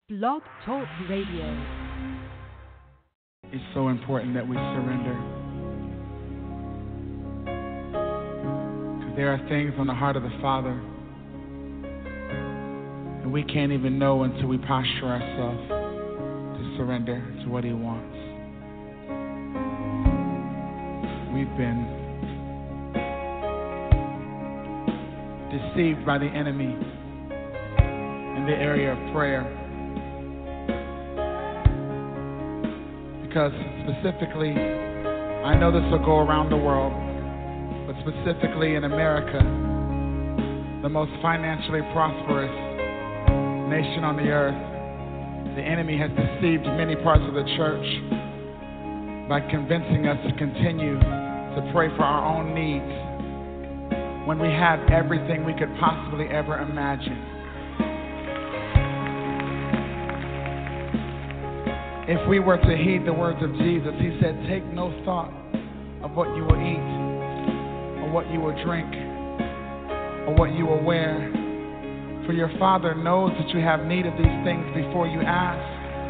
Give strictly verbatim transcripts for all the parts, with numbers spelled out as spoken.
Blog Talk Radio. It's so important that we surrender. Because there are things on the heart of the Father and we can't even know until we posture ourselves to surrender to what He wants. We've been deceived by the enemy in the area of prayer. Because specifically, I know this will go around the world, but specifically in America, the most financially prosperous nation on the earth, the enemy has deceived many parts of the church by convincing us to continue to pray for our own needs when we have everything we could possibly ever imagine. If we were to heed the words of Jesus, He said, take no thought of what you will eat, or what you will drink, or what you will wear. For your Father knows that you have need of these things before you ask.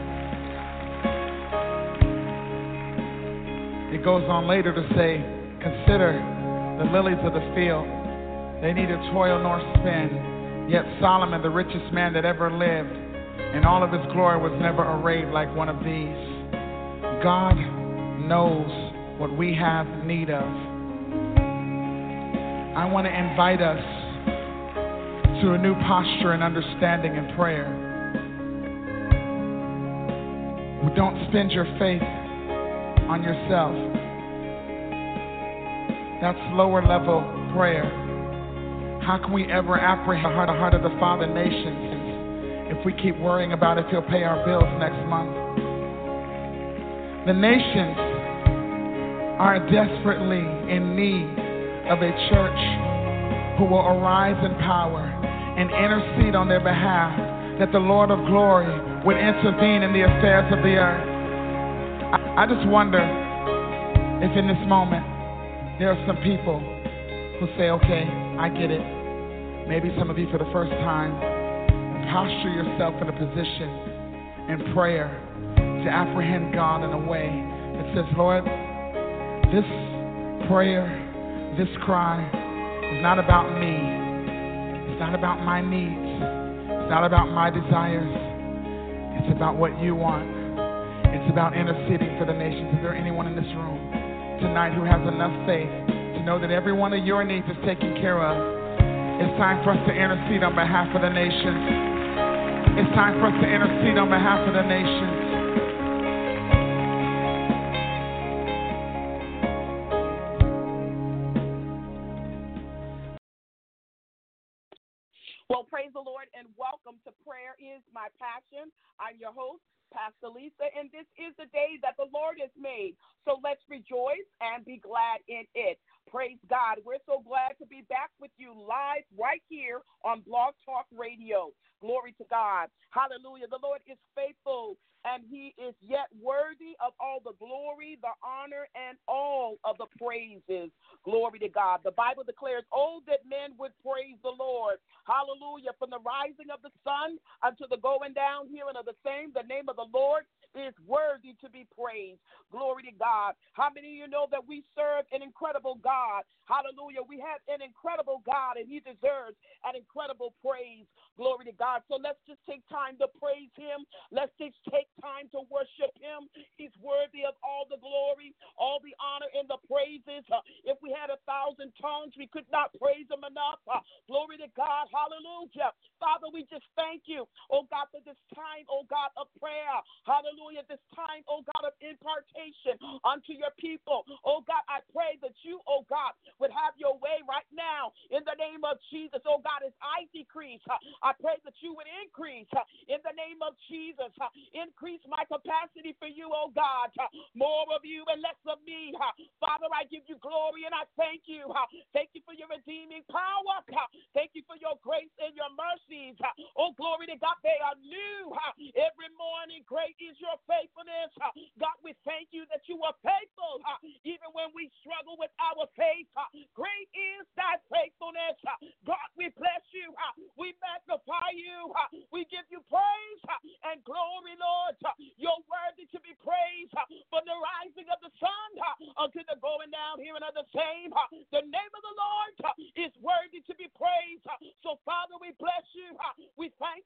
It goes on later to say, consider the lilies of the field. They neither toil nor spin. Yet Solomon, the richest man that ever lived, in all of his glory, was never arrayed like one of these. God knows what we have need of. I want to invite us to a new posture and understanding in prayer. Don't spend your faith on yourself. That's lower level prayer. How can we ever apprehend the heart, the heart of the Father nations if we keep worrying about if He'll pay our bills next month? The nations are desperately in need of a church who will arise in power and intercede on their behalf, that the Lord of glory would intervene in the affairs of the earth. I, I just wonder if in this moment there are some people who say, okay, I get it. Maybe some of you for the first time, posture yourself in a position in prayer to apprehend God in a way that says, Lord, this prayer, this cry is not about me. It's not about my needs. It's not about my desires. It's about what you want. It's about interceding for the nations. Is there anyone in this room tonight who has enough faith to know that every one of your needs is taken care of? It's time for us to intercede on behalf of the nations. It's time for us to intercede on behalf of the nations. Well, praise the Lord and welcome to Prayer is My Passion. I'm your host, Pastor Lisa, and this is the day that the Lord has made. So let's rejoice and be glad in it. Praise God. We're so glad to be back with you live right here on Blog Talk Radio. Glory to God. Hallelujah. The Lord is faithful, and He is yet worthy of all the glory, the honor, and all of the praises. Glory to God. The Bible declares, oh, that men would praise the Lord. Hallelujah. From the rising of the sun unto the going down here and of the same, the name of the Lord is worthy to be praised. Glory to God. How many of you know that we serve an incredible God? Hallelujah. We have an incredible God, and He deserves an incredible praise. Glory to God. So let's just take time to praise Him. Let's just take time to worship Him. He's worthy of all the glory, all the honor, and the praises. Uh, if we had a thousand tongues, we could not praise Him enough. Uh, glory to God. Hallelujah. Father, we just thank you, oh God, for this time, oh God, of prayer. Hallelujah. This time, oh God, of impartation unto your people. Oh God, I pray that you, oh God, would have your way right now in the name of Jesus. Oh God, as I decrease, uh, I pray that you would increase uh, in the name of Jesus. Uh, increase my capacity for you, oh God. Uh, more of you and less of me. Uh, Father, I give you glory and I thank you. Uh, thank you for your redeeming power. Uh, thank you for your grace and your mercies. Uh, oh, glory to God, they are new. Uh, every morning, great is your faithfulness. Uh, God, we thank you that you are faithful. Uh, even when we struggle with our faith, uh, great is thy faithfulness. Uh, God, we bless you. Uh, we magnify you. Uh, we give you praise uh, and glory.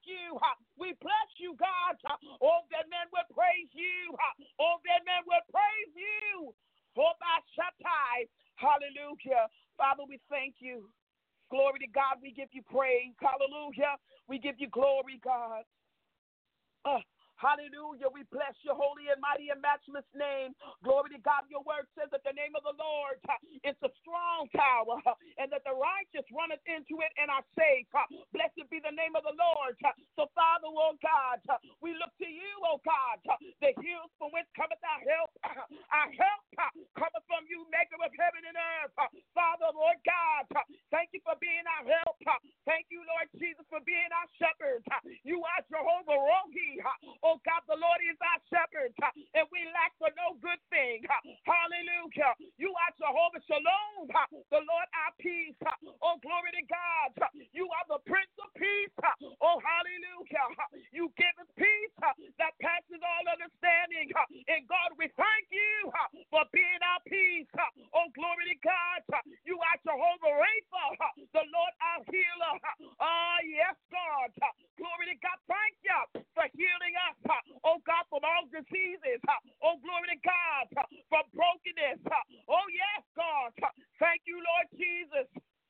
thank you. We bless you, God. All that men will praise you. All that men will praise you. For my Shaddai. Hallelujah. Father, we thank you. Glory to God. We give you praise. Hallelujah. We give you glory, God. Uh, Hallelujah. We bless your holy and mighty and matchless name. Glory to God. Your word says that the name of the Lord is a strong tower and that the righteous runneth into it and are safe. Blessed be the name of the Lord. So, Father, oh God, we look to you, oh God, the hills from whence cometh our help. Our help cometh from you, maker of heaven and earth. Father, Lord God, thank you for being our help. Thank you, Lord Jesus, for being our shepherd. You are Jehovah Rohi. Oh God, the Lord is our shepherd, and we lack for no good thing. Hallelujah. You are Jehovah Shalom, the Lord our peace. Oh, glory to God. You are the Prince of Peace. Oh, hallelujah. You give us peace that passes all understanding. And God, we thank you for being our peace. Oh, glory to God. You are Jehovah Rapha, the Lord our healer. Ah, yes, God. Glory to God. Thank you for healing us. Oh God, from all diseases. Oh, glory to God, from brokenness. Oh, yes, God. Thank you, Lord Jesus.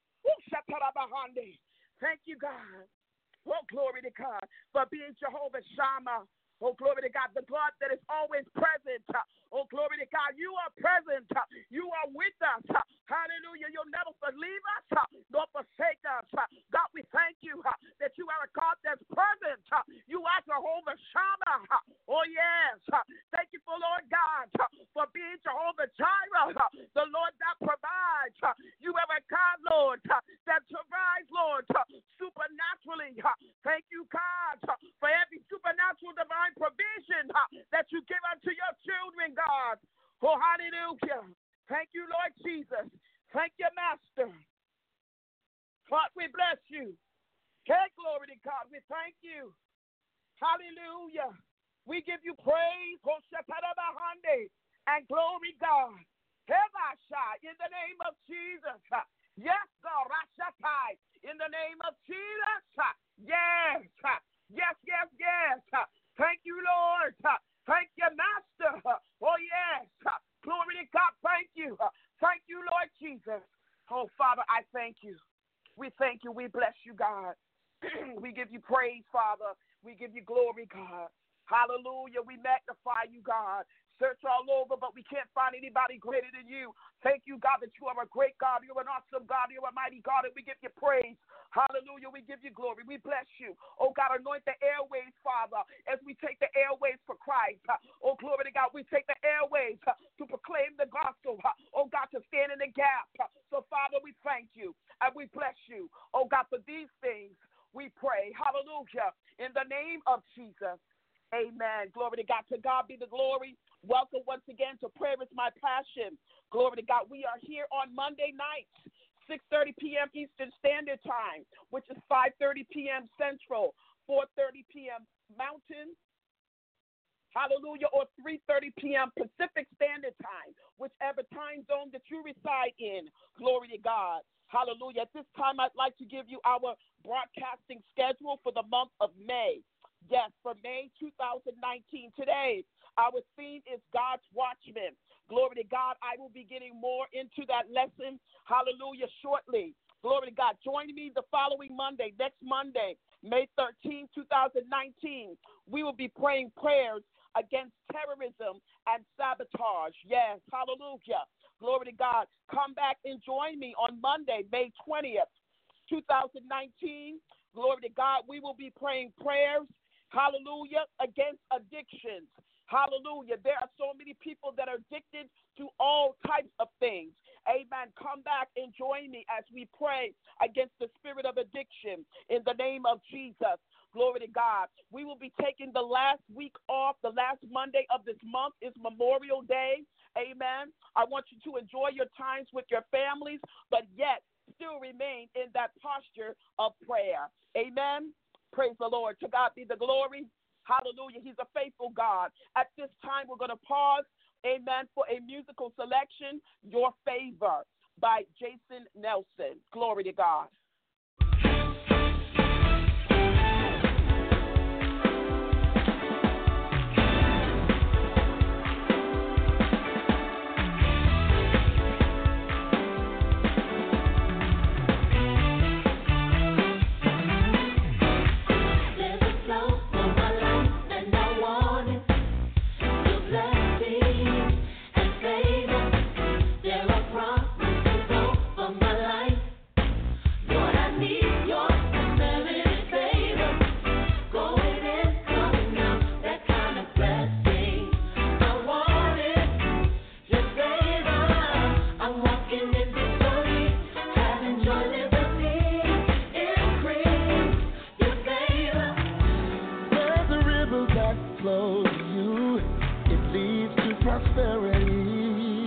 Thank you, God. Oh, glory to God, for being Jehovah Shammah. Oh, glory to God, the God that is always present. Oh, glory to God, you are present. You are with us. Hallelujah. You'll never leave us nor forsake us. God, we thank you that you are a God that's present. You are Jehovah Shammah. Oh, yes. Thank you for, Lord God, for being Jehovah Jireh, the Lord that provides. You are a God, Lord, that provides, Lord, supernaturally. Thank you, God, for every supernatural divine provision that you give unto your children, God. Oh, hallelujah. Thank you, Lord Jesus. Thank you, Master. God, we bless you. Okay, glory to God. We thank you. Hallelujah. We give you praise. And glory, God. In the name of Jesus. Yes, God. In the name of Jesus. Yes. Yes, yes, yes. Thank you, Lord. Thank you, Master. Oh, yes. Glory to God. Thank you. Thank you, Lord Jesus. Oh, Father, I thank you. We thank you. We bless you, God. We give you praise, Father. We give you glory, God. Hallelujah. We magnify you, God. Search all over, but we can't find anybody greater than you. Thank you, God, that you are a great God. You're an awesome God. You're a mighty God, and we give you praise. Hallelujah. We give you glory. We bless you. Oh, God, anoint the airways, Father, as we take the airways for Christ. Oh, glory to God. We take the airways to proclaim the gospel. Oh, God, to stand in the gap. So, Father, we thank you, and we bless you. Oh, God, for these things we pray. Hallelujah. In the name of Jesus. Amen. Glory to God. To God be the glory. Welcome once again to Prayer is My Passion. Glory to God. We are here on Monday nights, six thirty p.m. Eastern Standard Time, which is five thirty p.m. Central, four thirty p.m. Mountain, hallelujah, or three thirty p.m. Pacific Standard Time, whichever time zone that you reside in. Glory to God. Hallelujah. At this time, I'd like to give you our broadcasting schedule for the month of May. Yes, for May two thousand nineteen. Today, our theme is God's Watchman. Glory to God. I will be getting more into that lesson. Hallelujah. Shortly. Glory to God. Join me the following Monday, next Monday, May thirteenth, two thousand nineteen. We will be praying prayers against terrorism and sabotage. Yes. Hallelujah. Glory to God. Come back and join me on Monday, May twentieth, two thousand nineteen. Glory to God. We will be praying prayers, hallelujah, against addictions. Hallelujah. There are so many people that are addicted to all types of things. Amen. Come back and join me as we pray against the spirit of addiction in the name of Jesus. Glory to God. We will be taking the last week off. The last Monday of this month is Memorial Day. Amen. I want you to enjoy your times with your families, but yet still remain in that posture of prayer. Amen. Praise the Lord. To God be the glory. Hallelujah. He's a faithful God. At this time, we're going to pause, amen, for a musical selection, Your Favor by Jason Nelson. Glory to God. overflows you. It leads to prosperity.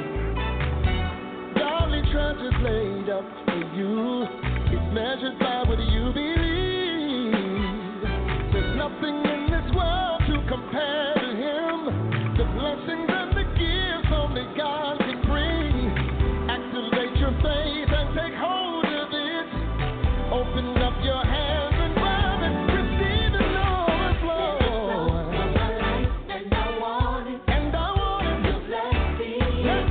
Godly treasures laid up for you. It's measured by what you believe. There's nothing in this world to compare to Him. The blessings and the gifts only God can bring. Activate your faith and take hold of it. Open up your hands and grab it. Receive an overflow. And I want it. And I want it. Your blessing. Yeah.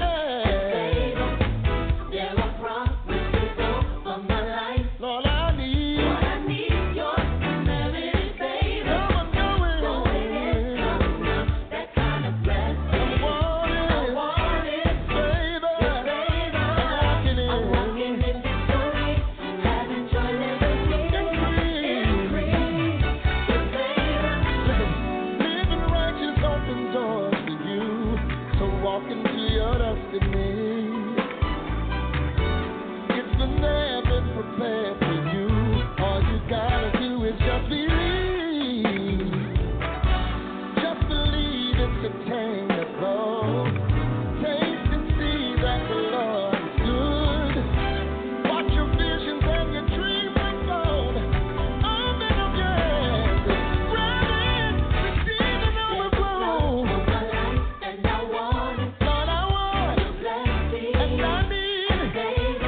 There are promises over my life. Lord, I need. Lord, I need your unlimited favor. Come on, going. Going in, coming up. That kind of blessing. I want it. I want it. Favor. Your favor. I'm walking in. I'm walking in victory. Having joy, living increase. Your favor. Living righteous open doors for you. So walk into your destiny. It's been there, been prepared for you. All you gotta do is just believe. Just believe it's attainable. Taste and see that the Lord is good. Watch your visions and your dreams unfold. Open up your hands and grab it. Receive an overflow. And I want it. Lord, I want it. And I need it. Oh.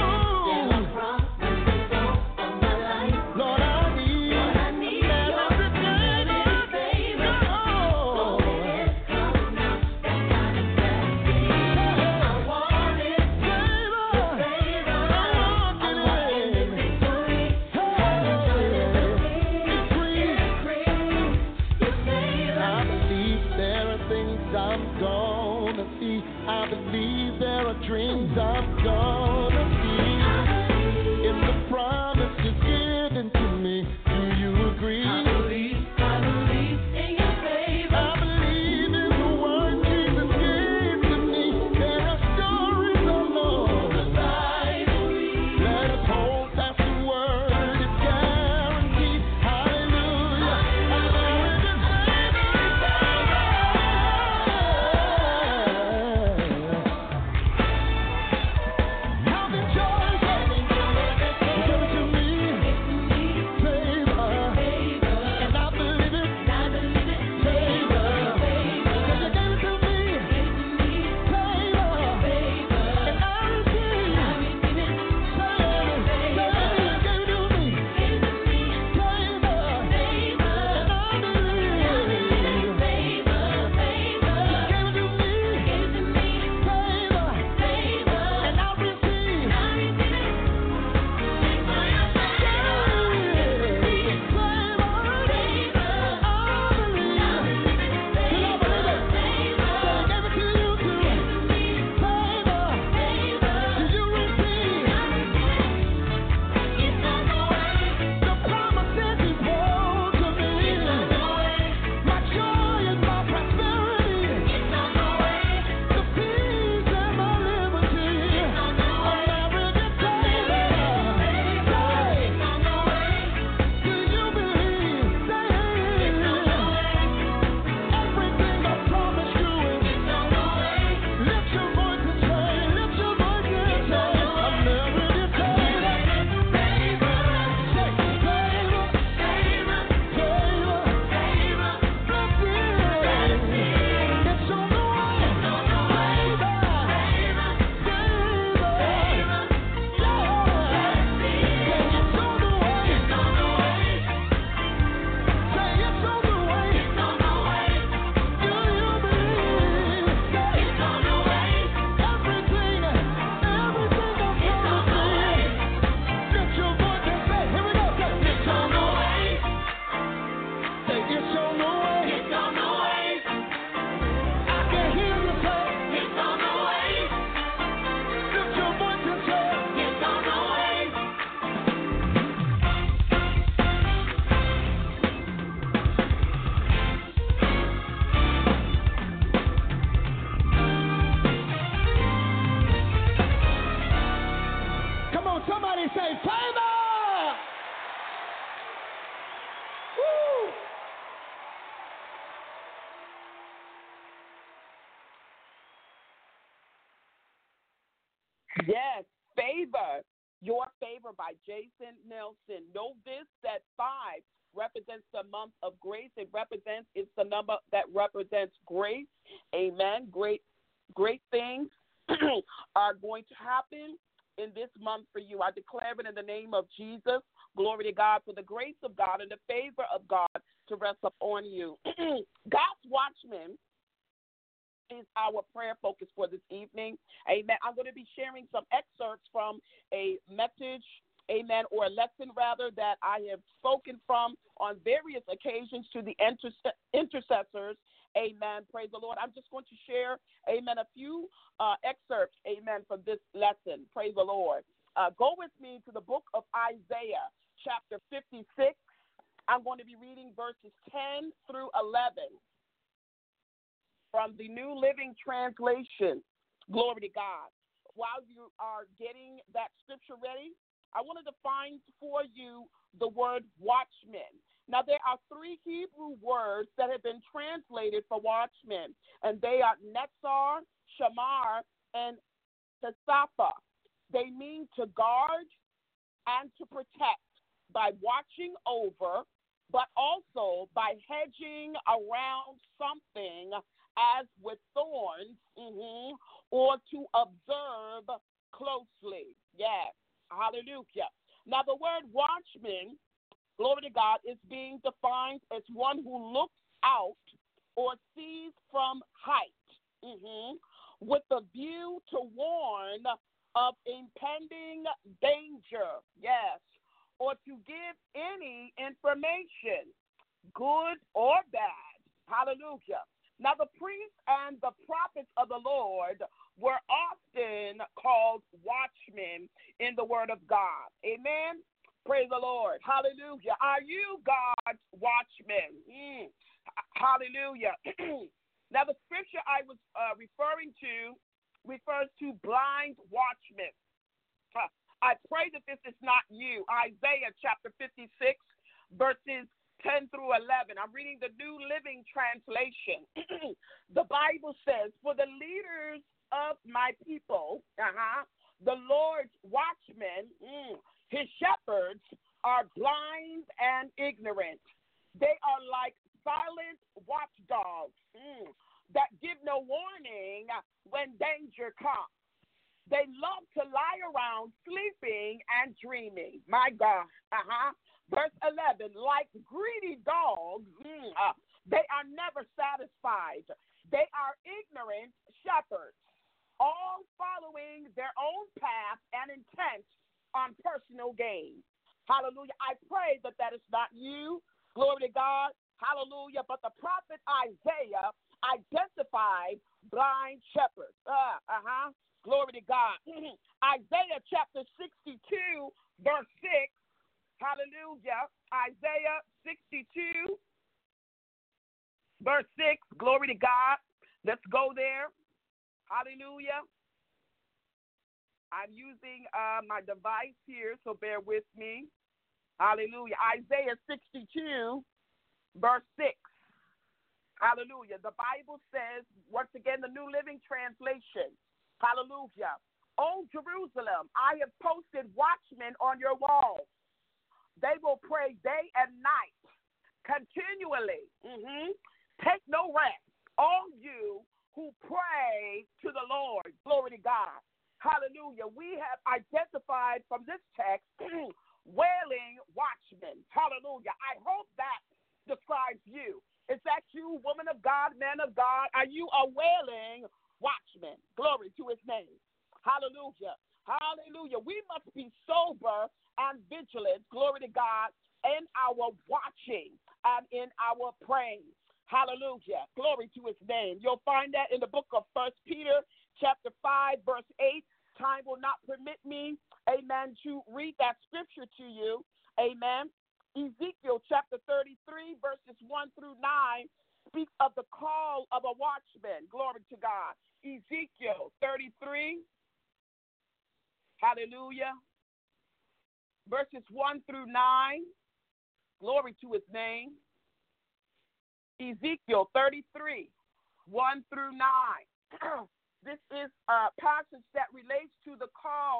Lord, I need it. Unlimited favor. Oh. I believe there are things I'm gonna see. I believe there are dreams I'm gonna see. In the promises given to me, do you agree? I believe, I believe in your favor. I believe in the word Jesus gave to me. There are stories along the Bible. Let us hold fast the word, it's guaranteed. Hallelujah. Unlimited favor. How Favor, Your Favor by Jason Nelson. Know this, that five represents the month of grace. It represents, it's the number that represents grace. Amen. Great, great things are going to happen in this month for you. I declare it in the name of Jesus. Glory to God, for the grace of God and the favor of God to rest upon you. God's watchman is our prayer focus for this evening. Amen. I'm going to be sharing some excerpts from a message, amen, or a lesson rather, that I have spoken from on various occasions to the interse- intercessors. Amen. Praise the Lord. I'm just going to share, amen, a few uh, excerpts, amen, from this lesson. Praise the Lord. Uh, go with me to the book of Isaiah, chapter fifty-six. I'm going to be reading verses ten through eleven from the New Living Translation. Glory to God. While you are getting that scripture ready, I wanted to find for you the word watchman. Now, there are three Hebrew words that have been translated for watchman, and they are netzar, shamar, and tesapha. They mean to guard and to protect by watching over, but also by hedging around something as with thorns, mm-hmm, or to observe closely. Yes, hallelujah. Now, the word watchman, glory to God, is being defined as one who looks out or sees from height, mm-hmm, with a view to warn of impending danger, yes, or to give any information, good or bad. Hallelujah. Now, the priests and the prophets of the Lord were often called watchmen in the word of God. Amen. Praise the Lord. Hallelujah. Are you God's watchman? Mm. Hallelujah. Now, the scripture I was uh, referring to refers to blind watchmen. Uh, I pray that this is not you. Isaiah chapter fifty-six, verses ten through eleven. I'm reading the New Living Translation. The Bible says, for the leaders of my people, uh-huh, the Lord's watchmen, mm, his shepherds, are blind and ignorant. They are like silent watchdogs mm, that give no warning when danger comes. They love to lie around sleeping and dreaming. My God. Uh-huh. Verse eleven, like greedy dogs, mm, uh, they are never satisfied. They are ignorant shepherds, all following their own path and intent on personal gain. Hallelujah. I pray that that is not you. Glory to God. Hallelujah. But the prophet Isaiah identified blind shepherds. Uh, uh-huh. Glory to God. Isaiah chapter sixty-two, verse six. Hallelujah. Isaiah sixty-two, verse six. Glory to God. Let's go there. Hallelujah. I'm using uh, my device here, so bear with me. Hallelujah. Isaiah sixty-two, verse six. Hallelujah. The Bible says, once again, the New Living Translation. Hallelujah. O Jerusalem, I have posted watchmen on your walls. They will pray day and night, continually. Mm-hmm. Take no rest, all you who pray to the Lord. Glory to God. Hallelujah. We have identified from this text wailing watchmen. Hallelujah. I hope that describes you. Is that you, woman of God, man of God? Are you a wailing watchman? Glory to his name. Hallelujah. Hallelujah. We must be sober and vigilant, glory to God, in our watching and in our praying. Hallelujah. Glory to his name. You'll find that in the book of First Peter, chapter five, verse eight. Time will not permit me, amen, to read that scripture to you. Amen. Ezekiel chapter thirty-three, verses one through nine, speaks of the call of a watchman. Glory to God. Ezekiel thirty-three, hallelujah, verses one through nine. Glory to his name. Ezekiel thirty-three, one through nine. This is a passage that relates to the call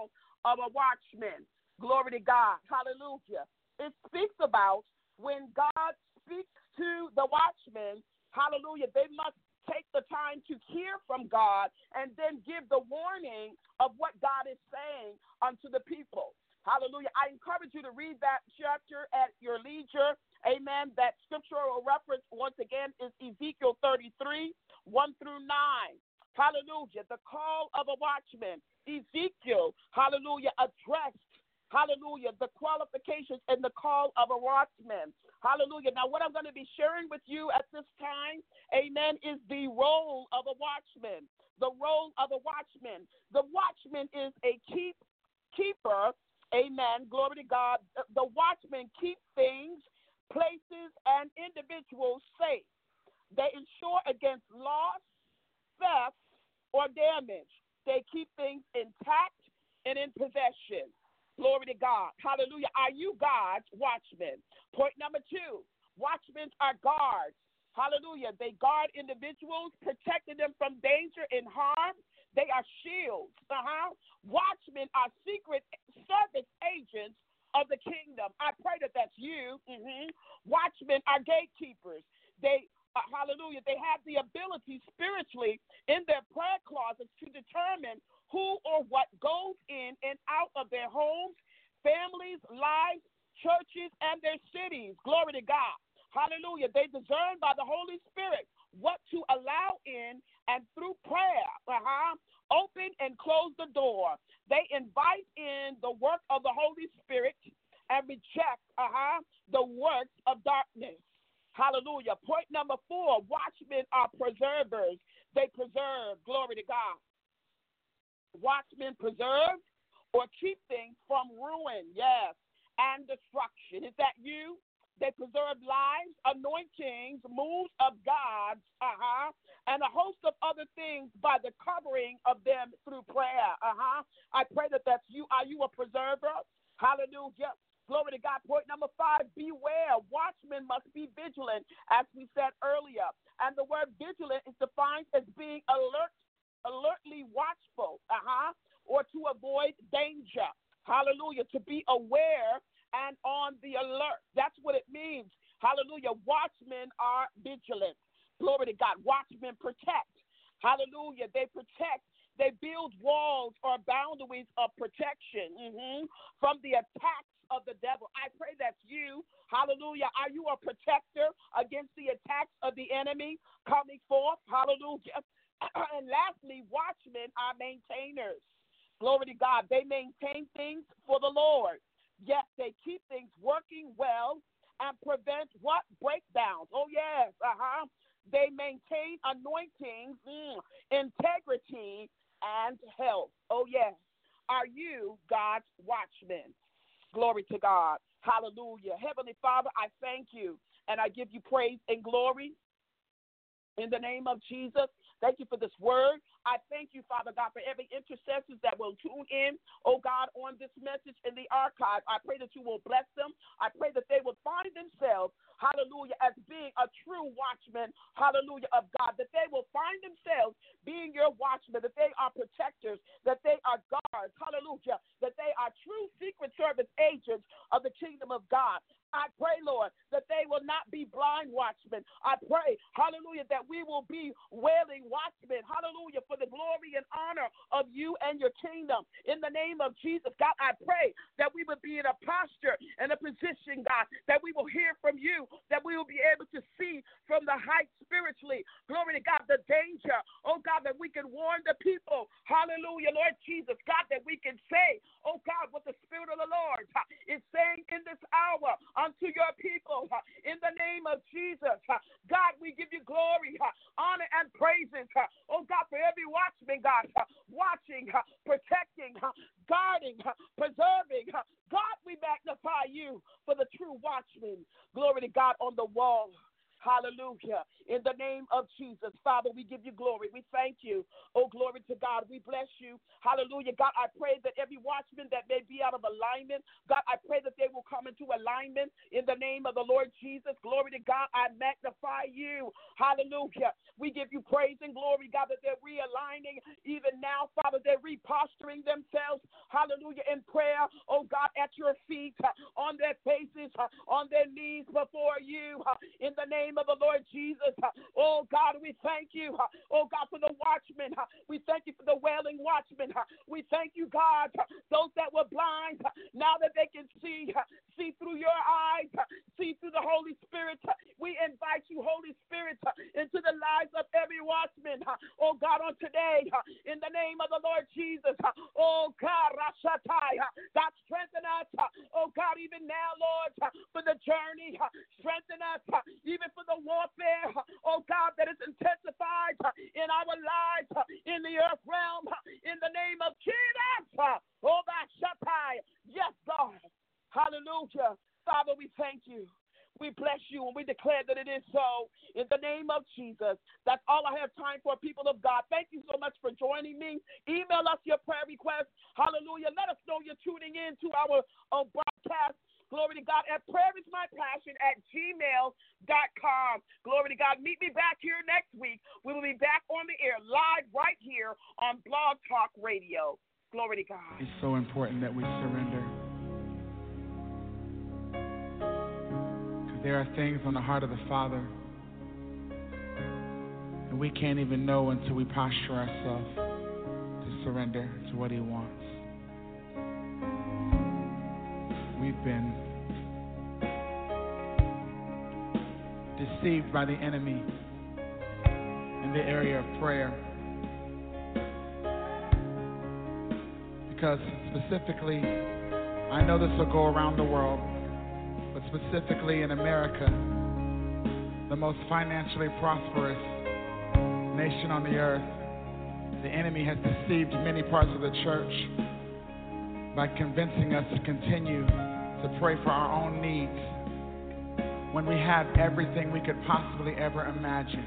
of a watchman. Glory to God. Hallelujah. It speaks about when God speaks to the watchman, hallelujah, they must take the time to hear from God and then give the warning of what God is saying unto the people. Hallelujah. I encourage you to read that chapter at your leisure. Amen. That scriptural reference, once again, is Ezekiel thirty-three, one through nine. Hallelujah. The call of a watchman. Ezekiel, hallelujah, addressed, hallelujah, the qualifications and the call of a watchman. Hallelujah. Now, what I'm going to be sharing with you at this time, amen, is the role of a watchman. The role of a watchman. The watchman is a keep, keeper, amen, glory to God. The watchman keeps things, places, and individuals safe. They ensure against loss, theft, or damage. They keep things intact and in possession. Glory to God. Hallelujah. Are you God's watchmen? Point number two, watchmen are guards. Hallelujah. They guard individuals, protecting them from danger and harm. They are shields. Uh-huh. Watchmen are secret service agents of the kingdom. I pray that that's you. Mm-hmm. Watchmen are gatekeepers. They Uh, hallelujah, they have the ability spiritually in their prayer closets to determine who or what goes in and out of their homes, families, lives, churches, and their cities. Glory to God. Hallelujah. They discern by the Holy Spirit what to allow in, and through prayer, uh-huh, open and close the door. They invite in the work of the Holy Spirit and reject uh-huh, the works of darkness. Hallelujah. Point number four, watchmen are preservers. They preserve. Glory to God. Watchmen preserve or keep things from ruin, yes, and destruction. Is that you? They preserve lives, anointings, moves of God, uh-huh, and a host of other things by the covering of them through prayer, uh-huh. I pray that that's you. Are you a preserver? Hallelujah. Glory to God. Point number five, beware. Watchmen must be vigilant, as we said earlier. And the word vigilant is defined as being alert, alertly watchful, uh-huh, or to avoid danger. Hallelujah. To be aware and on the alert. That's what it means. Hallelujah. Watchmen are vigilant. Glory to God. Watchmen protect. Hallelujah. They protect. They build walls or boundaries of protection mm-hmm, from the attacks of the devil. I pray that's you. Hallelujah. Are you a protector against the attacks of the enemy coming forth? Hallelujah. And lastly, watchmen are maintainers. Glory to God. They maintain things for the Lord. Yes, they keep things working well and prevent what? Breakdowns. Oh, yes. Uh-huh. They maintain anointings, mm, integrity, and health. Oh, yes. Are you God's watchman? Glory to God. Hallelujah. Heavenly Father, I thank you and I give you praise and glory in the name of Jesus. Thank you for this word. I thank you, Father God, for every intercessor that will tune in, oh God, on this message in the archive. I pray that you will bless them. I pray that they will find themselves, hallelujah, as being a true watchman, hallelujah, of God, that they will find themselves being your watchmen, that they are protectors, that they are guards, hallelujah, that they are true secret service agents of the kingdom of God. I pray, Lord, that they will not be blind watchmen. I pray, hallelujah, that we will be wailing watchmen, hallelujah, for the glory and honor of you and your kingdom. In the name of Jesus, God, I pray that we would be in a posture and a position, God, that we will hear from you, that we will be able to see from the heights spiritually. Glory to God, the danger, oh God, that we can warn the people. Hallelujah, Lord Jesus, God, that we can say, oh God, what the Spirit of the Lord is saying in this hour unto your people. In the name of Jesus, God, we give you glory, honor, and praises. Oh God, for every watchman, God, watching, protecting, guarding, preserving. God, we magnify you for the true watchman. Glory to God on the wall. Hallelujah. In the name of Jesus, Father, we give you glory. We thank you. Oh, glory to God. We bless you. Hallelujah. God, I pray that every watchman that may be out of alignment, God, I pray that they will come into alignment in the name of the Lord Jesus. Glory to God. I magnify you. Hallelujah. We give you praise and glory, God, that they're realigning even now, Father. They're reposturing themselves. Hallelujah. In prayer, oh God, at your feet, uh, on their faces, uh, on their knees before you, uh, in the name of the Lord Jesus. Uh, oh God, we thank you. Uh, oh God, for the watchmen. Uh, we thank you for the wailing watchmen. Uh, we thank you, God, uh, those that were blind, uh, now that they can see, uh, see through your eyes, uh, see through the Holy Spirit. Uh, we invite you, Holy Spirit, uh, into the lives of every watchman. Uh, oh God, on today, uh, in the name of the Lord Jesus. Uh, oh God, Rashatai, uh, God, strengthen us. Uh, oh God, even now, Lord, uh, for the journey, uh, strengthen us, uh, even for the warfare, uh, oh God, that is intensified uh, in our lives, uh, in the earth realm, uh, in the name of Jesus. Uh, oh, Rashatai, yes, God. Hallelujah. Father, we thank you. We bless you and we declare that it is so in the name of Jesus. That's all I have time for, people of God. Thank you so much for joining me. Email us your prayer requests. Hallelujah. Let us know you're tuning in to our uh, broadcast. Glory to God. At prayer is my passion at gmail dot com. Glory to God. Meet me back here next week. We will be back on the air live right here on Blog Talk Radio. Glory to God. It's so important that we surrender. There are things on the heart of the Father that we can't even know until we posture ourselves to surrender to what He wants. We've been deceived by the enemy in the area of prayer, because specifically, I know this will go around the world, but specifically in America, the most financially prosperous nation on the earth, the enemy has deceived many parts of the church by convincing us to continue to pray for our own needs when we have everything we could possibly ever imagine.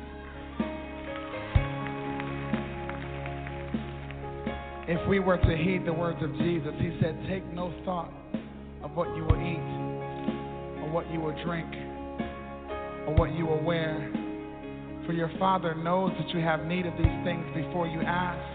If we were to heed the words of Jesus, He said, take no thought of what you will eat, or what you will drink, or what you will wear. For your Father knows that you have need of these things before you ask.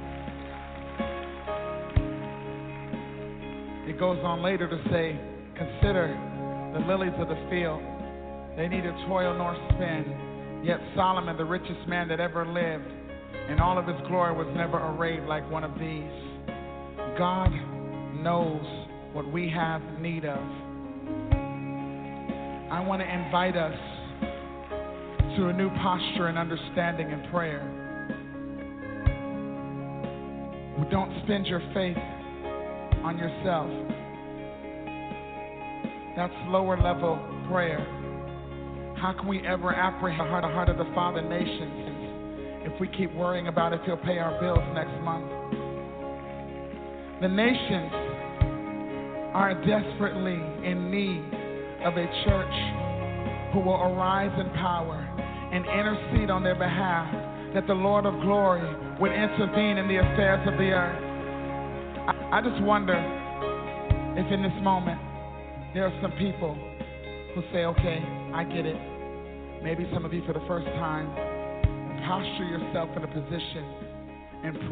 It goes on later to say, consider the lilies of the field. They neither toil nor spin. Yet Solomon, the richest man that ever lived, in all of his glory, was never arrayed like one of these. God knows what we have need of. I want to invite us to a new posture and understanding in prayer. Don't spend your faith on yourself. That's lower level prayer. How can we ever apprehend the heart of the Father nations if we keep worrying about if He'll pay our bills next month? The nations are desperately in need of a church who will arise in power and intercede on their behalf, that the Lord of glory would intervene in the affairs of the earth. I, I just wonder if in this moment there are some people who say, okay, I get it. Maybe some of you for the first time, posture yourself in a position and pray.